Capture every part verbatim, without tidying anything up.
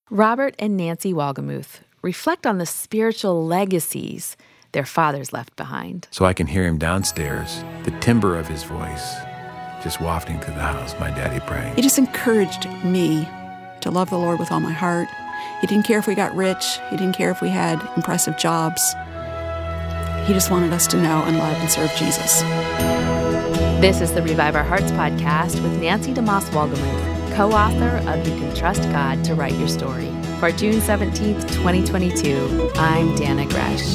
Robert and Nancy Wolgemuth reflect on the spiritual legacies their fathers left behind. So I can hear him downstairs, the timbre of his voice, just wafting through the house, my daddy praying. He just encouraged me to love the Lord with all my heart. He didn't care if we got rich. He didn't care if we had impressive jobs. He just wanted us to know and love and serve Jesus. This is the Revive Our Hearts podcast with Nancy DeMoss Wolgemuth, co-author of You Can Trust God to Write Your Story. For June seventeenth, twenty twenty-two, I'm Dana Gresh.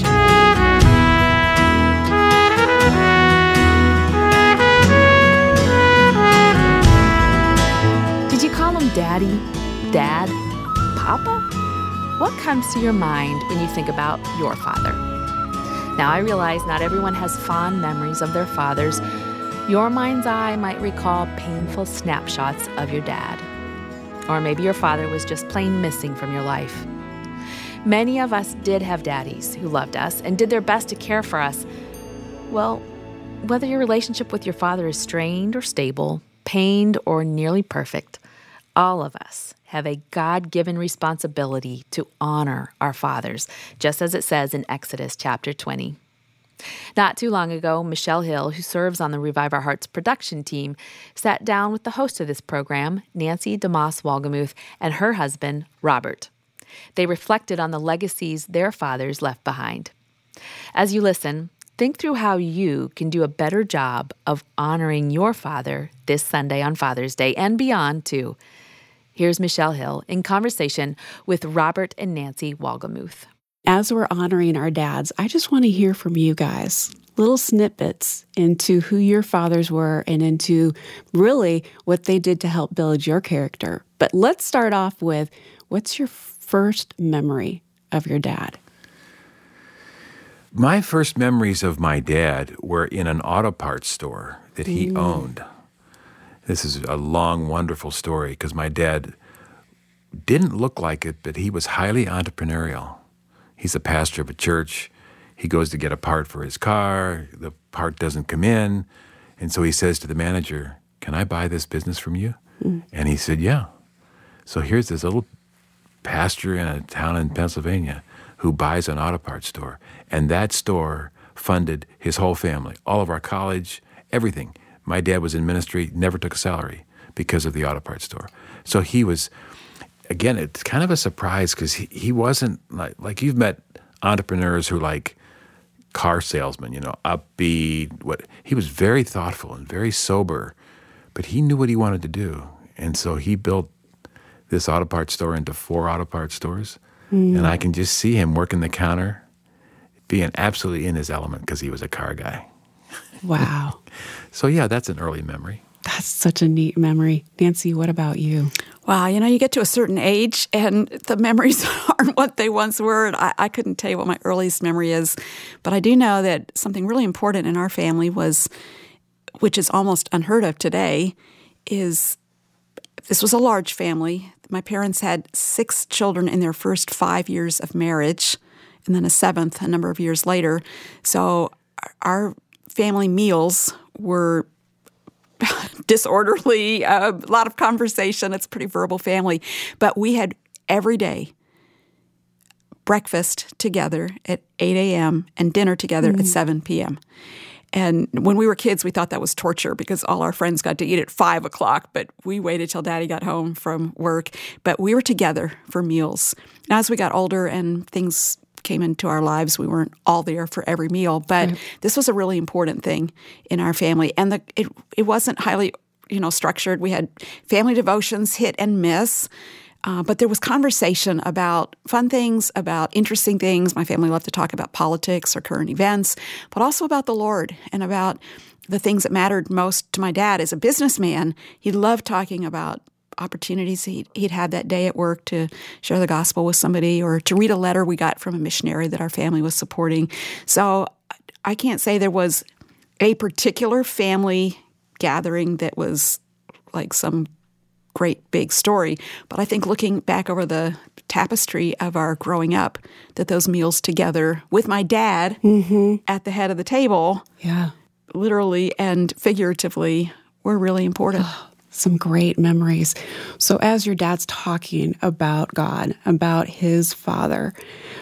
Did you call him Daddy, Dad, Papa? What comes to your mind when you think about your father? Now, I realize not everyone has fond memories of their fathers. Your mind's eye might recall painful snapshots of your dad. Or maybe your father was just plain missing from your life. Many of us did have daddies who loved us and did their best to care for us. Well, whether your relationship with your father is strained or stable, pained or nearly perfect, all of us have a God-given responsibility to honor our fathers, just as it says in Exodus chapter twenty. Not too long ago, Michelle Hill, who serves on the Revive Our Hearts production team, sat down with the host of this program, Nancy DeMoss Wolgemuth, and her husband, Robert. They reflected on the legacies their fathers left behind. As you listen, think through how you can do a better job of honoring your father this Sunday on Father's Day and beyond, too. Here's Michelle Hill in conversation with Robert and Nancy Wolgemuth. As we're honoring our dads, I just want to hear from you guys. Little snippets into who your fathers were and into really what they did to help build your character. But let's start off with, what's your first memory of your dad? My first memories of my dad were in an auto parts store that he mm. owned. This is a long, wonderful story because my dad didn't look like it, but he was highly entrepreneurial. He's a pastor of a church. He goes to get a part for his car. The part doesn't come in. And so he says to the manager, "Can I buy this business from you?" Mm. And he said, "Yeah." So here's this little pastor in a town in Pennsylvania who buys an auto parts store. And that store funded his whole family, all of our college, everything. My dad was in ministry, never took a salary because of the auto parts store. So he was... Again, it's kind of a surprise because he, he wasn't like, like you've met entrepreneurs who like car salesmen, you know, upbeat. What he was very thoughtful and very sober, but he knew what he wanted to do. And so he built this auto parts store into four auto parts stores. Mm. And I can just see him working the counter, being absolutely in his element because he was a car guy. Wow. So yeah, that's an early memory. That's such a neat memory. Nancy, what about you? Wow, you know, you get to a certain age and the memories aren't what they once were. And I, I couldn't tell you what my earliest memory is, but I do know that something really important in our family was, which is almost unheard of today, is this was a large family. My parents had six children in their first five years of marriage, and then a seventh a number of years later. So our family meals were disorderly, uh, a lot of conversation. It's a pretty verbal family. But we had every day breakfast together at eight a.m. and dinner together mm-hmm. at seven p.m. And when we were kids, we thought that was torture because all our friends got to eat at five o'clock, but we waited till Daddy got home from work. But we were together for meals. And as we got older and things came into our lives, we weren't all there for every meal, but right. This was a really important thing in our family. And the, it it wasn't highly, you know, structured. We had family devotions, hit and miss, uh, but there was conversation about fun things, about interesting things. My family loved to talk about politics or current events, but also about the Lord and about the things that mattered most to my dad. As a businessman, he loved talking about opportunities he'd, he'd had that day at work to share the gospel with somebody or to read a letter we got from a missionary that our family was supporting. So I can't say there was a particular family gathering that was like some great big story, but I think looking back over the tapestry of our growing up, that those meals together with my dad mm-hmm. at the head of the table, yeah, literally and figuratively, were really important. Some great memories. So as your dad's talking about God, about his father,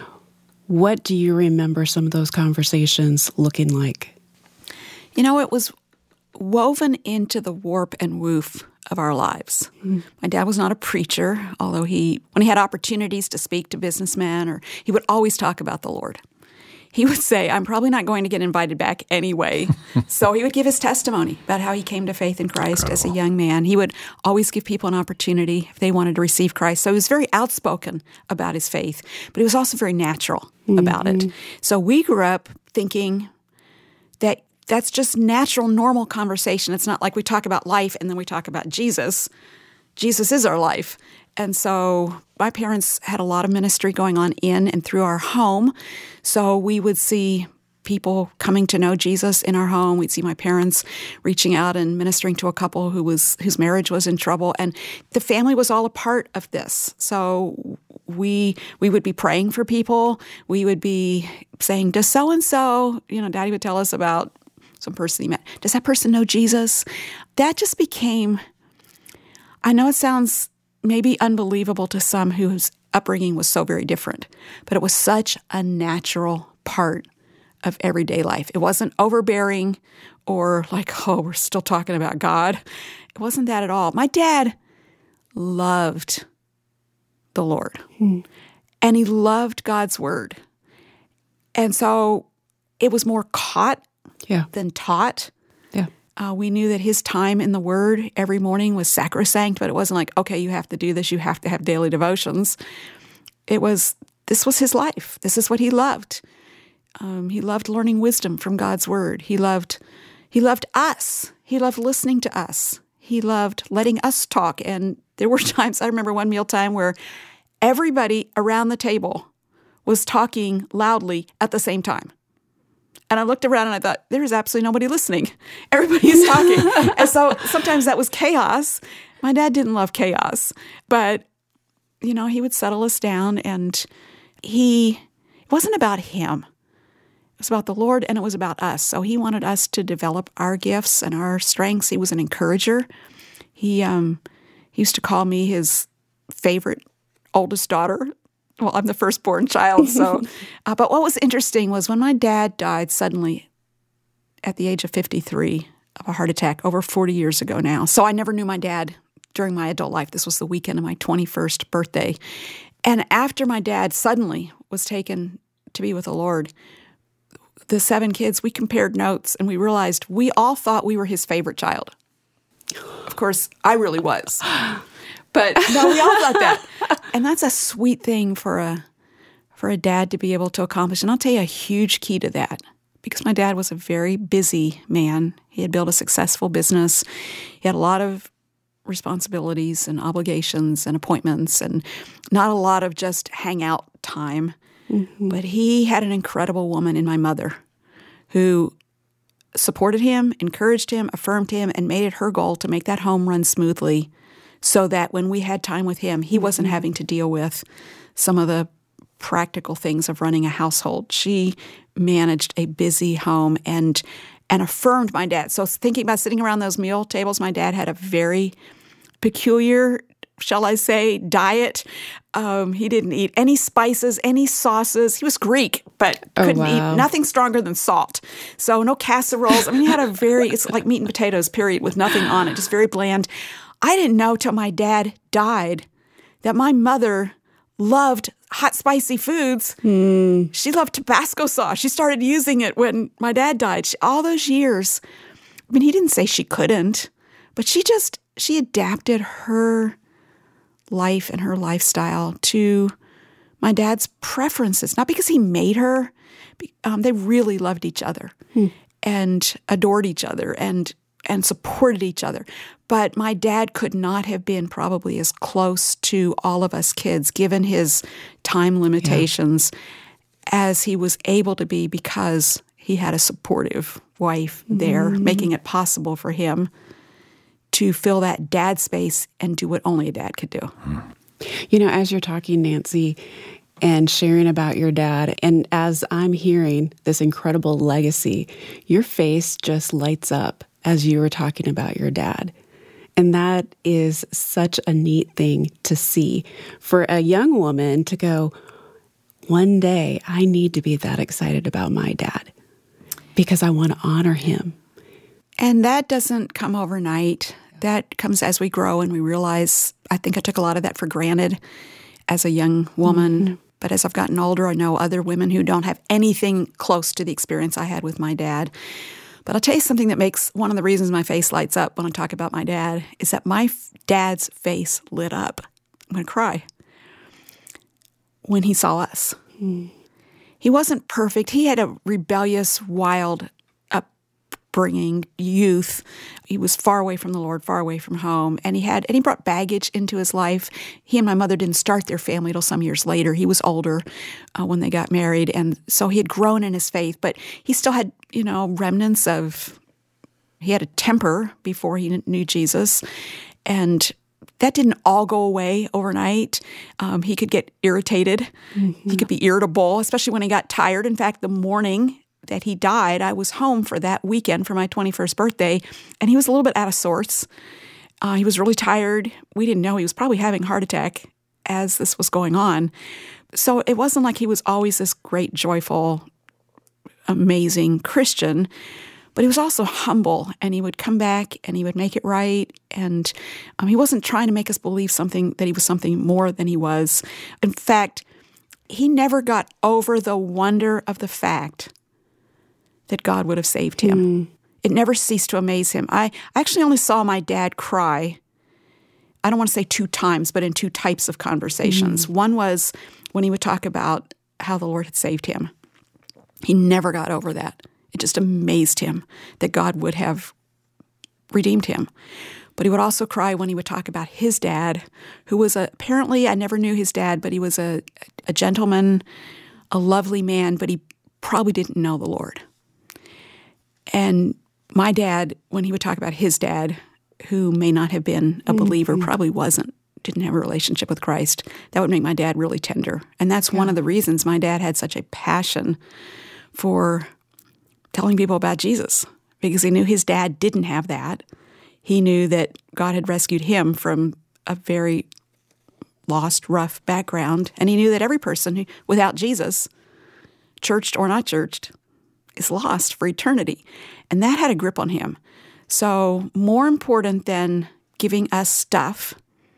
what do you remember some of those conversations looking like? You know, it was woven into the warp and woof of our lives. Mm. My dad was not a preacher, although he, when he had opportunities to speak to businessmen, or he would always talk about the Lord. He would say, I'm probably not going to get invited back anyway. So he would give his testimony about how he came to faith in Christ Incredible. As a young man. He would always give people an opportunity if they wanted to receive Christ. So he was very outspoken about his faith, but he was also very natural mm-hmm. about it. So we grew up thinking that that's just natural, normal conversation. It's not like we talk about life and then we talk about Jesus. Jesus is our life. And so my parents had a lot of ministry going on in and through our home. So we would see people coming to know Jesus in our home. We'd see my parents reaching out and ministering to a couple who was whose marriage was in trouble. And the family was all a part of this. So we we would be praying for people. We would be saying, does so-and-so, you know, Daddy would tell us about some person he met. Does that person know Jesus? That just became, I know it sounds maybe unbelievable to some whose upbringing was so very different, but it was such a natural part of everyday life. It wasn't overbearing or like, oh, we're still talking about God. It wasn't that at all. My dad loved the Lord, hmm. and he loved God's word. And so it was more caught yeah. than taught. Yeah. Uh, we knew that his time in the Word every morning was sacrosanct, but it wasn't like, okay, you have to do this, you have to have daily devotions. It was, this was his life. This is what he loved. Um, he loved learning wisdom from God's Word. He loved, he loved us. He loved listening to us. He loved letting us talk. And there were times, I remember one mealtime where everybody around the table was talking loudly at the same time. And I looked around and I thought, there is absolutely nobody listening. Everybody's talking. And so sometimes that was chaos. My dad didn't love chaos. But, you know, he would settle us down, and he, it wasn't about him. It was about the Lord, and it was about us. So he wanted us to develop our gifts and our strengths. He was an encourager. He, um, he used to call me his favorite oldest daughter. Well, I'm the firstborn child, so. uh, but what was interesting was when my dad died suddenly at the age of fifty-three of a heart attack over forty years ago now. So I never knew my dad during my adult life. This was the weekend of my twenty-first birthday. And after my dad suddenly was taken to be with the Lord, the seven kids, we compared notes, and we realized we all thought we were his favorite child. Of course, I really was. But no, we all thought that. And that's a sweet thing for a for a dad to be able to accomplish. And I'll tell you a huge key to that, because my dad was a very busy man. He had built a successful business. He had a lot of responsibilities and obligations and appointments, and not a lot of just hangout time. Mm-hmm. But he had an incredible woman in my mother who supported him, encouraged him, affirmed him, and made it her goal to make that home run smoothly, so that when we had time with him, he wasn't having to deal with some of the practical things of running a household. She managed a busy home and and affirmed my dad. So thinking about sitting around those meal tables, my dad had a very peculiar, shall I say, diet. Um, he didn't eat any spices, any sauces. He was Greek, but couldn't oh, wow. eat nothing stronger than salt. So no casseroles. I mean, he had a very, it's like meat and potatoes, period, with nothing on it, just very bland. I didn't know till my dad died that my mother loved hot, spicy foods. Mm. She loved Tabasco sauce. She started using it when my dad died. She, all those years, I mean, he didn't say she couldn't, but she just, she adapted her life and her lifestyle to my dad's preferences, not because he made her. Um, they really loved each other mm. and adored each other and and supported each other. But my dad could not have been probably as close to all of us kids, given his time limitations, yeah. as he was able to be, because he had a supportive wife there, mm-hmm. making it possible for him to fill that dad space and do what only a dad could do. You know, as you're talking, Nancy, and sharing about your dad, and as I'm hearing this incredible legacy, your face just lights up as you were talking about your dad. And that is such a neat thing to see for a young woman to go, one day I need to be that excited about my dad because I want to honor him. And that doesn't come overnight. That comes as we grow and we realize, I think I took a lot of that for granted as a young woman. Mm-hmm. But as I've gotten older, I know other women who don't have anything close to the experience I had with my dad. But I'll tell you something that makes one of the reasons my face lights up when I talk about my dad is that my f- dad's face lit up. I'm going to cry. When he saw us. Mm. He wasn't perfect. He had a rebellious, wild upbringing, youth. He was far away from the Lord, far away from home, and he had and he brought baggage into his life. He and my mother didn't start their family till some years later. He was older uh, when they got married, and so he had grown in his faith, but he still had, you know, remnants of. He had a temper before he knew Jesus, and that didn't all go away overnight. Um, he could get irritated. Mm-hmm. He could be irritable, especially when he got tired. In fact, the morning that he died, I was home for that weekend for my twenty-first birthday, and he was a little bit out of sorts. Uh, he was really tired. We didn't know he was probably having a heart attack as this was going on. So it wasn't like he was always this great, joyful, amazing Christian, but he was also humble, and he would come back and he would make it right. And um, he wasn't trying to make us believe something that he was something more than he was. In fact, he never got over the wonder of the fact that God would have saved him. Mm. It never ceased to amaze him. I actually only saw my dad cry, I don't want to say two times, but in two types of conversations. Mm. One was when he would talk about how the Lord had saved him. He never got over that. It just amazed him that God would have redeemed him. But he would also cry when he would talk about his dad, who was a, apparently, I never knew his dad, but he was a, a gentleman, a lovely man, but he probably didn't know the Lord. And my dad, when he would talk about his dad, who may not have been a believer, mm-hmm. probably wasn't, didn't have a relationship with Christ, that would make my dad really tender. And that's yeah. one of the reasons my dad had such a passion for telling people about Jesus, because he knew his dad didn't have that. He knew that God had rescued him from a very lost, rough background, and he knew that every person who, without Jesus, churched or not churched, is lost for eternity. And that had a grip on him. So more important than giving us stuff,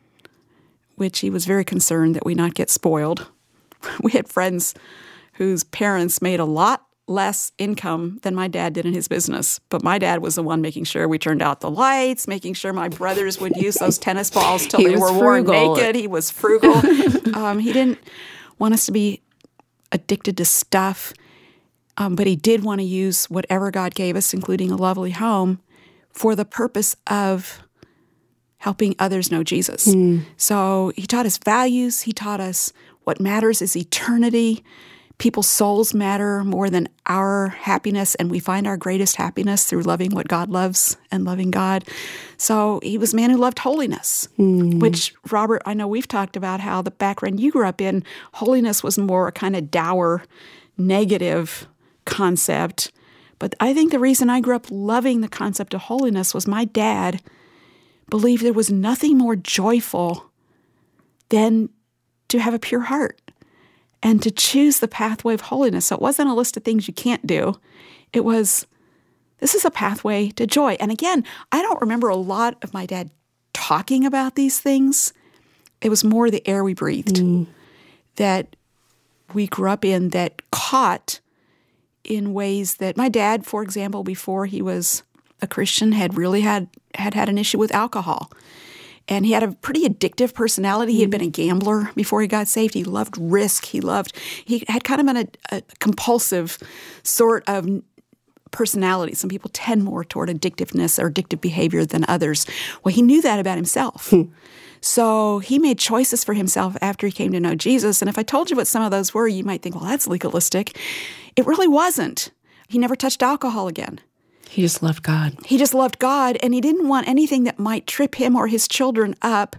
which he was very concerned that we not get spoiled. We had friends whose parents made a lot less income than my dad did in his business. But my dad was the one making sure we turned out the lights, making sure my brothers would use those tennis balls till they were worn naked. He was frugal. um, he didn't want us to be addicted to stuff, um, but he did want to use whatever God gave us, including a lovely home, for the purpose of helping others know Jesus. Mm. So he taught us values. He taught us what matters is eternity. People's souls matter more than our happiness, and we find our greatest happiness through loving what God loves and loving God. So he was a man who loved holiness, mm. which, Robert, I know we've talked about how the background you grew up in, holiness was more a kind of dour, negative concept. But I think the reason I grew up loving the concept of holiness was my dad believed there was nothing more joyful than to have a pure heart and to choose the pathway of holiness. So it wasn't a list of things you can't do. It was, this is a pathway to joy. And again, I don't remember a lot of my dad talking about these things. It was more the air we breathed mm. that we grew up in that caught in ways that my dad, for example, before he was a Christian, had really had had, had an issue with alcohol. And he had a pretty addictive personality. He had been a gambler before he got saved. He loved risk. He loved, he had kind of been a, a compulsive sort of personality. Some people tend more toward addictiveness or addictive behavior than others. Well, he knew that about himself. Hmm. So he made choices for himself after he came to know Jesus. And if I told you what some of those were, you might think, well, that's legalistic. It really wasn't. He never touched alcohol again. He just loved God. He just loved God, and he didn't want anything that might trip him or his children up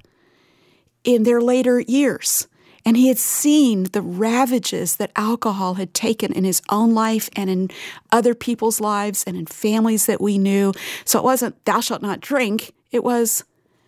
in their later years. And he had seen the ravages that alcohol had taken in his own life and in other people's lives and in families that we knew. So it wasn't, thou shalt not drink. It was,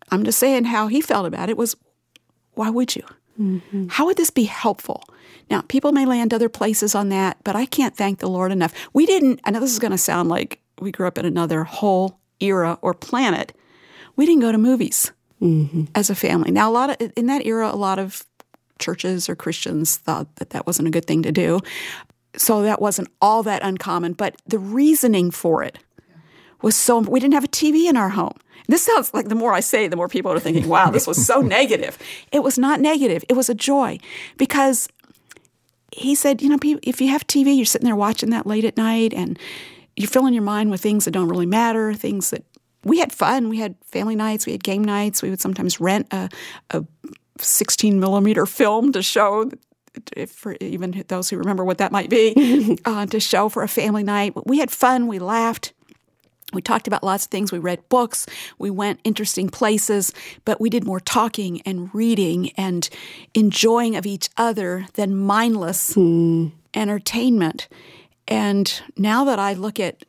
I'm just saying how he felt about it was, why would you? Mm-hmm. How would this be helpful? Now, people may land other places on that, but I can't thank the Lord enough. We didn't, I know this is going to sound like we grew up in another whole era or planet. We didn't go to movies mm-hmm. as a family. Now, a lot of in that era, a lot of churches or Christians thought that that wasn't a good thing to do. So that wasn't all that uncommon. But the reasoning for it was so, we didn't have a T V in our home. This sounds like the more I say, the more people are thinking, wow, this was so negative. It was not negative. It was a joy because he said, you know, if you have T V, you're sitting there watching that late at night and you're filling your mind with things that don't really matter, things that we had fun. We had family nights. We had game nights. We would sometimes rent a, a sixteen millimeter film to show, for even those who remember what that might be, uh, to show for a family night. We had fun. We laughed. We talked about lots of things. We read books. We went interesting places, but we did more talking and reading and enjoying of each other than mindless hmm. entertainment. And now that I look at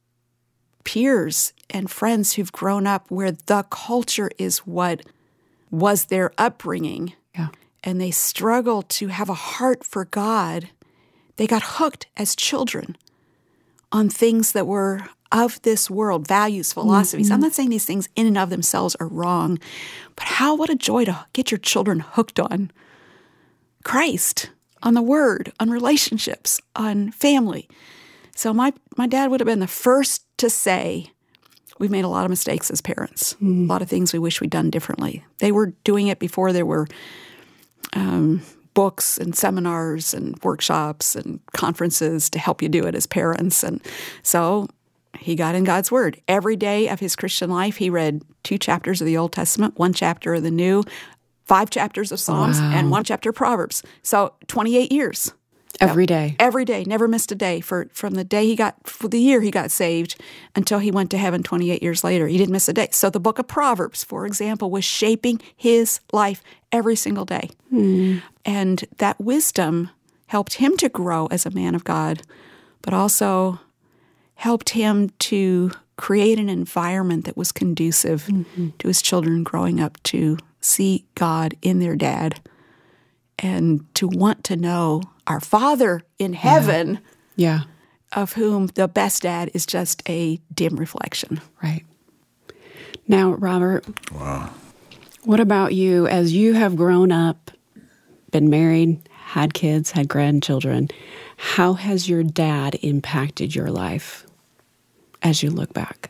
peers and friends who've grown up where the culture is what was their upbringing, yeah. and they struggle to have a heart for God, they got hooked as children on things that were of this world, values, philosophies. Mm-hmm. I'm not saying these things in and of themselves are wrong, but how, what a joy to get your children hooked on Christ, on the Word, on relationships, on family. So my, my dad would have been the first to say, we've made a lot of mistakes as parents, mm-hmm. a lot of things we wish we'd done differently. They were doing it before there were um, books and seminars and workshops and conferences to help you do it as parents. And so he got in God's Word. Every day of his Christian life, he read two chapters of the Old Testament, one chapter of the New, five chapters of Psalms, wow. and one chapter of Proverbs. So twenty-eight years. Every day. Every day. Never missed a day. For from the day he got, for the year he got saved until he went to heaven twenty-eight years later. He didn't miss a day. So the book of Proverbs, for example, was shaping his life every single day. Hmm. And that wisdom helped him to grow as a man of God, but also helped him to create an environment that was conducive mm-hmm. to his children growing up to see God in their dad and to want to know our Father in heaven, yeah. Yeah. of whom the best dad is just a dim reflection. Right. Now, Robert, wow. what about you as you have grown up, been married, had kids, had grandchildren? How has your dad impacted your life as you look back?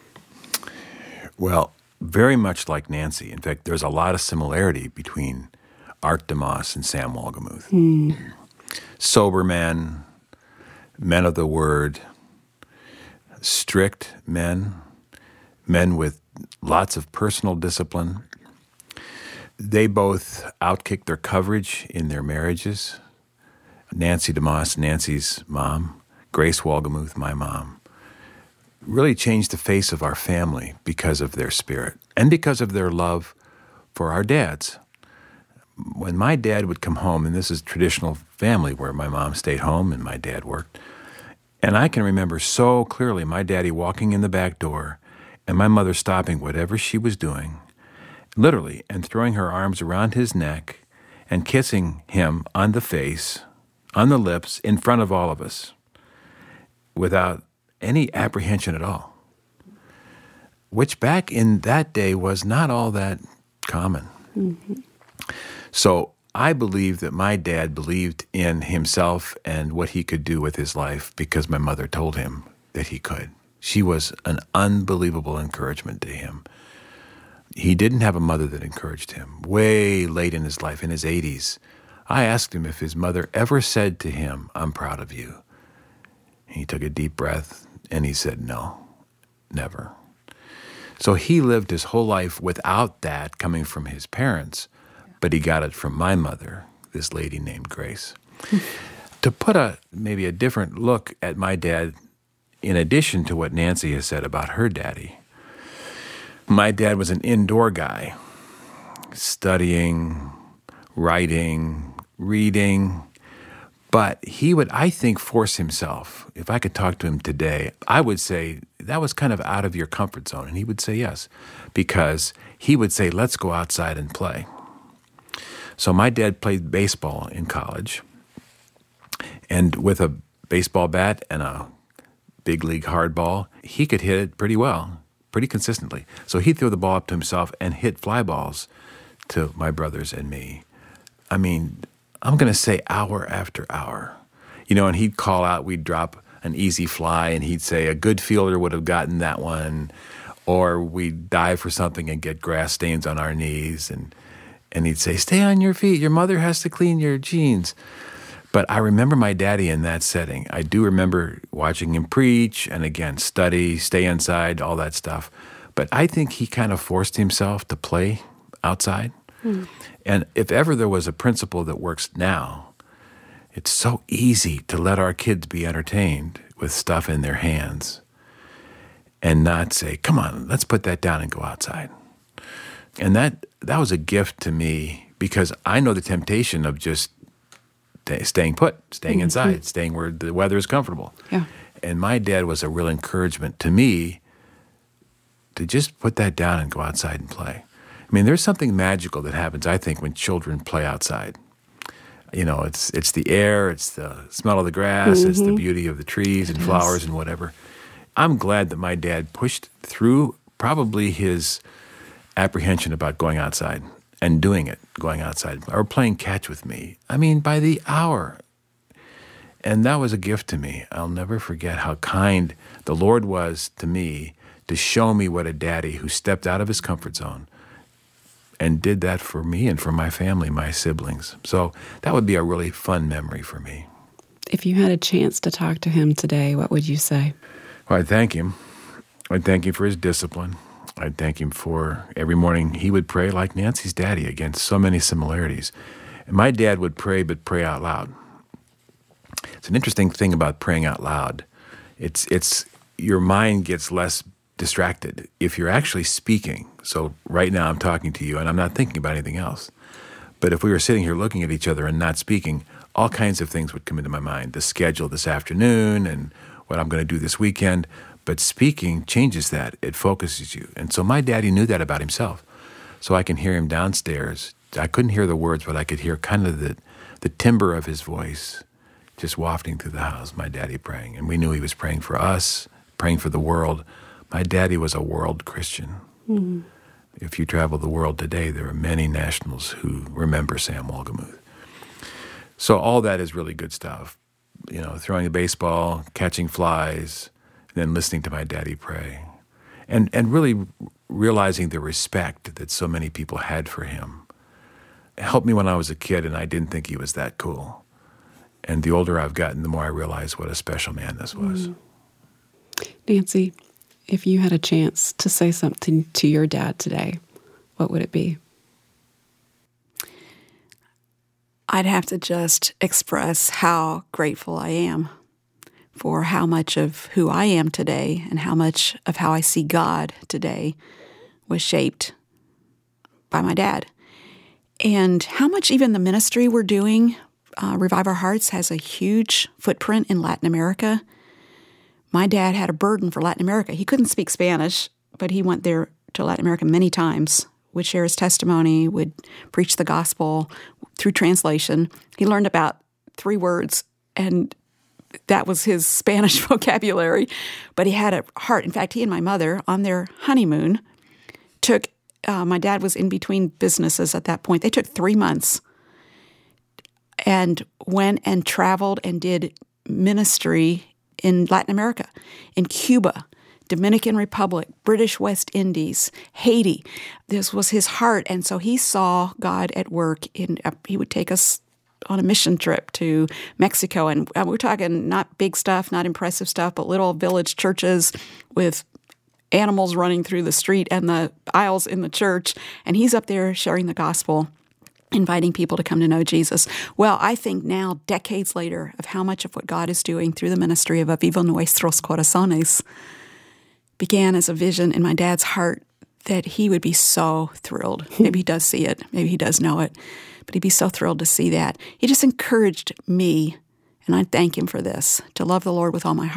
Well, very much like Nancy. In fact, there's a lot of similarity between Art DeMoss and Sam Wolgemuth. Hmm. Sober men, men of the Word, strict men, men with lots of personal discipline. They both outkicked their coverage in their marriages. Nancy DeMoss, Nancy's mom, Grace Wolgemuth, my mom, really changed the face of our family because of their spirit and because of their love for our dads. When my dad would come home, and this is traditional family where my mom stayed home and my dad worked, and I can remember so clearly my daddy walking in the back door and my mother stopping whatever she was doing, literally, and throwing her arms around his neck and kissing him on the face, on the lips, in front of all of us, without any apprehension at all, which back in that day was not all that common. Mm-hmm. So I believe that my dad believed in himself and what he could do with his life because my mother told him that he could. She was an unbelievable encouragement to him. He didn't have a mother that encouraged him. Way late in his life, in his eighties, I asked him if his mother ever said to him, "I'm proud of you." He took a deep breath and he said, "No, never." So he lived his whole life without that coming from his parents, but he got it from my mother, this lady named Grace. To put a maybe a different look at my dad, in addition to what Nancy has said about her daddy, my dad was an indoor guy, studying, writing, reading, but he would, I think, force himself. If I could talk to him today, I would say that was kind of out of your comfort zone? And he would say yes, because he would say, let's go outside and play. So my dad played baseball in college, and with a baseball bat and a big league hardball, he could hit it pretty well, pretty consistently. So he'd throw the ball up to himself and hit fly balls to my brothers and me. I mean, I'm going to say hour after hour. You know, and he'd call out, we'd drop an easy fly, and he'd say a good fielder would have gotten that one, or we'd dive for something and get grass stains on our knees, and and he'd say, stay on your feet, your mother has to clean your jeans. But I remember my daddy in that setting. I do remember watching him preach and, again, study, stay inside, all that stuff. But I think he kind of forced himself to play outside. Mm. And if ever there was a principle that works now, it's so easy to let our kids be entertained with stuff in their hands and not say, come on, let's put that down and go outside. And that that was a gift to me, because I know the temptation of just staying put, staying inside, mm-hmm. staying where the weather is comfortable. Yeah. And my dad was a real encouragement to me to just put that down and go outside and play. I mean, there's something magical that happens, I think, when children play outside. You know, it's it's the air, it's the smell of the grass, mm-hmm. it's the beauty of the trees and it flowers is. and whatever. I'm glad that my dad pushed through probably his apprehension about going outside and doing it, going outside, or playing catch with me. I mean, by the hour. And that was a gift to me. I'll never forget how kind the Lord was to me to show me what a daddy who stepped out of his comfort zone and did that for me and for my family, my siblings. So that would be a really fun memory for me. If you had a chance to talk to him today, what would you say? Well, I'd thank him. I'd thank him for his discipline. I'd thank him for every morning he would pray like Nancy's daddy, against so many similarities. And my dad would pray, but pray out loud. It's an interesting thing about praying out loud. It's it's your mind gets less distracted if you're actually speaking. So right now I'm talking to you and I'm not thinking about anything else. But if we were sitting here looking at each other and not speaking, all kinds of things would come into my mind. The schedule this afternoon and what I'm going to do this weekend. But speaking changes that. It focuses you. And so my daddy knew that about himself. So I can hear him downstairs. I couldn't hear the words, but I could hear kind of the, the timbre of his voice just wafting through the house, my daddy praying. And we knew he was praying for us, praying for the world. My daddy was a world Christian. Mm-hmm. If you travel the world today, there are many nationals who remember Sam Wolgemuth. So all that is really good stuff. You know, throwing a baseball, catching flies, then listening to my daddy pray, and and really realizing the respect that so many people had for him. It helped me when I was a kid, and I didn't think he was that cool. And the older I've gotten, the more I realize what a special man this was. Mm. Nancy, if you had a chance to say something to your dad today, what would it be? I'd have to just express how grateful I am for how much of who I am today and how much of how I see God today was shaped by my dad. And how much even the ministry we're doing, uh, Revive Our Hearts, has a huge footprint in Latin America. My dad had a burden for Latin America. He couldn't speak Spanish, but he went there to Latin America many times, would share his testimony, would preach the gospel through translation. He learned about three words, and that was his Spanish vocabulary, but he had a heart. In fact, he and my mother, on their honeymoon, took, uh, my dad was in between businesses at that point. They took three months and went and traveled and did ministry in Latin America, in Cuba, Dominican Republic, British West Indies, Haiti. This was his heart, and so he saw God at work. In uh, he would take us on a mission trip to Mexico, and we're talking not big stuff, not impressive stuff, but little village churches with animals running through the street and the aisles in the church, and he's up there sharing the gospel, inviting people to come to know Jesus. Well, I think now, decades later, of how much of what God is doing through the ministry of Aviva Nuestros Corazones began as a vision in my dad's heart that he would be so thrilled. Maybe he does see it. Maybe he does know it. But he'd be so thrilled to see that. He just encouraged me, and I thank him for this, to love the Lord with all my heart,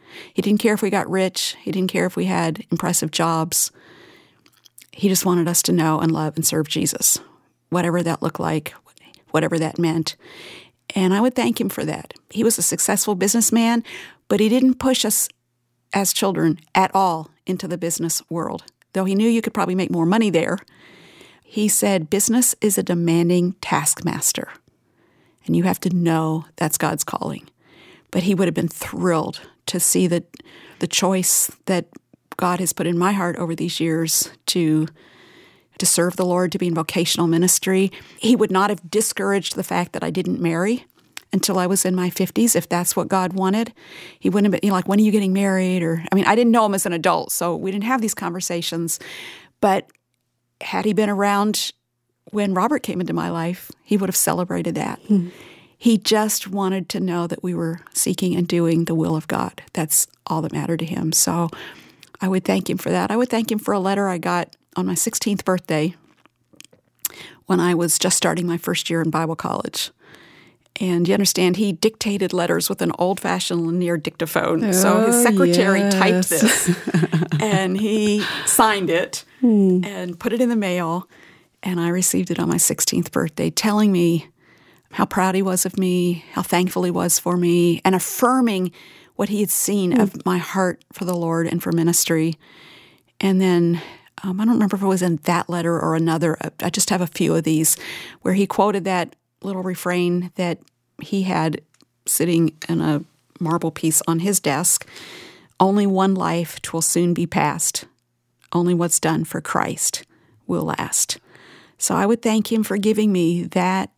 He didn't care if we got rich. He didn't care if we had impressive jobs. He just wanted us to know and love and serve Jesus, whatever that looked like, whatever that meant. And I would thank him for that. He was a successful businessman, but he didn't push us as children at all into the business world. Though he knew you could probably make more money there, he said business is a demanding taskmaster, and you have to know that's God's calling. But he would have been thrilled to see that the choice that God has put in my heart over these years to to serve the Lord, to be in vocational ministry. He would not have discouraged the fact that I didn't marry until I was in my fifties, if that's what God wanted. He wouldn't have been, you know, like, when are you getting married? Or, I mean, I didn't know him as an adult, so we didn't have these conversations. But had he been around when Robert came into my life, he would have celebrated that. Mm. He just wanted to know that we were seeking and doing the will of God. That's all that mattered to him. So I would thank him for that. I would thank him for a letter I got on my sixteenth birthday when I was just starting my first year in Bible college. And you understand, he dictated letters with an old-fashioned linear dictaphone. Oh, so his secretary yes. typed this, and he signed it hmm. and put it in the mail. And I received it on my sixteenth birthday, telling me how proud he was of me, how thankful he was for me, and affirming what he had seen hmm. of my heart for the Lord and for ministry. And then um, I don't remember if it was in that letter or another. I just have a few of these where he quoted that little refrain that he had sitting in a marble piece on his desk. Only one life 'twill soon be past. Only what's done for Christ will last. So I would thank him for giving me that,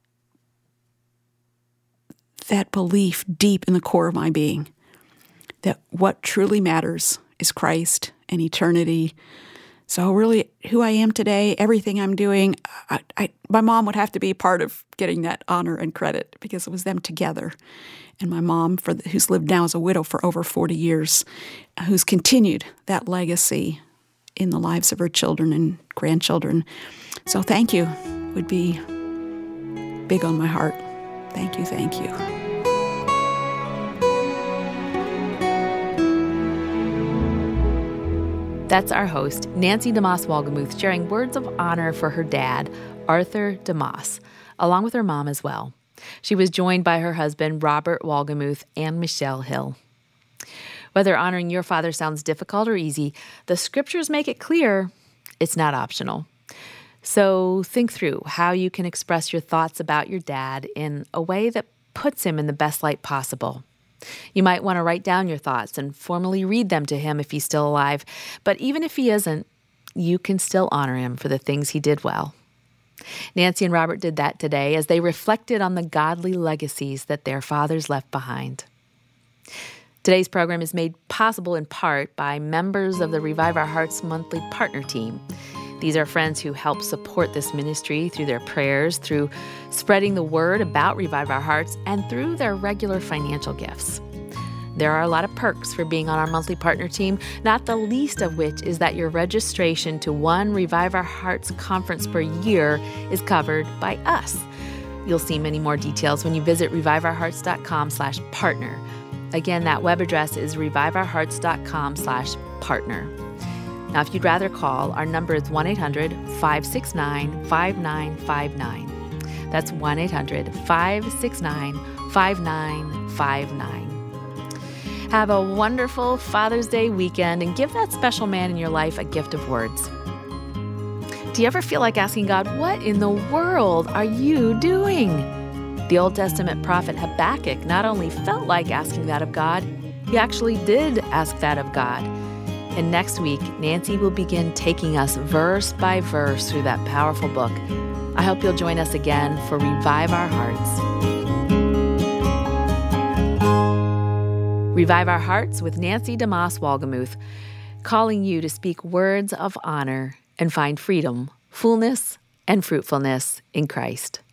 that belief deep in the core of my being, that what truly matters is Christ and eternity. So really, who I am today, everything I'm doing, I, I, my mom would have to be part of getting that honor and credit because it was them together. And my mom, for the, who's lived now as a widow for over forty years, who's continued that legacy in the lives of her children and grandchildren. So thank you would be big on my heart. Thank you, thank you. That's our host, Nancy DeMoss Wolgemuth, sharing words of honor for her dad, Arthur DeMoss, along with her mom as well. She was joined by her husband, Robert Wolgemuth, and Michelle Hill. Whether honoring your father sounds difficult or easy, the scriptures make it clear it's not optional. So think through how you can express your thoughts about your dad in a way that puts him in the best light possible. You might want to write down your thoughts and formally read them to him if he's still alive. But even if he isn't, you can still honor him for the things he did well. Nancy and Robert did that today as they reflected on the godly legacies that their fathers left behind. Today's program is made possible in part by members of the Revive Our Hearts monthly partner team. These are friends who help support this ministry through their prayers, through spreading the word about Revive Our Hearts, and through their regular financial gifts. There are a lot of perks for being on our monthly partner team, not the least of which is that your registration to one Revive Our Hearts conference per year is covered by us. You'll see many more details when you visit reviveourhearts.com slash partner. Again, that web address is reviveourhearts.com slash partner. Now, if you'd rather call, our number is one eight hundred five six nine five nine five nine. That's one eight hundred five six nine five nine five nine. Have a wonderful Father's Day weekend and give that special man in your life a gift of words. Do you ever feel like asking God, what in the world are you doing? The Old Testament prophet Habakkuk not only felt like asking that of God, he actually did ask that of God. And next week, Nancy will begin taking us verse by verse through that powerful book. I hope you'll join us again for Revive Our Hearts. Revive Our Hearts with Nancy DeMoss Wolgemuth, calling you to speak words of honor and find freedom, fullness, and fruitfulness in Christ.